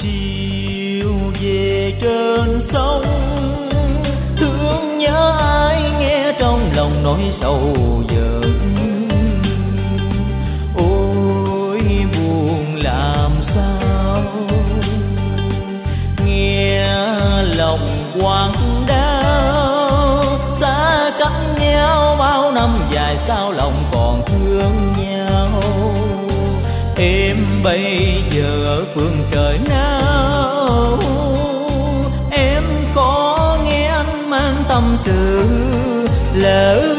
chiều về trên sông, thương nhớ ai nghe trong lòng nỗi sầu dần. Ôi buồn làm sao, nghe lòng quặn đau, xa cách nhau bao năm dài sao lòng còn thương nhau. Em bây giờ phương trời nào, em có nghe anh mang tâm sự lỡ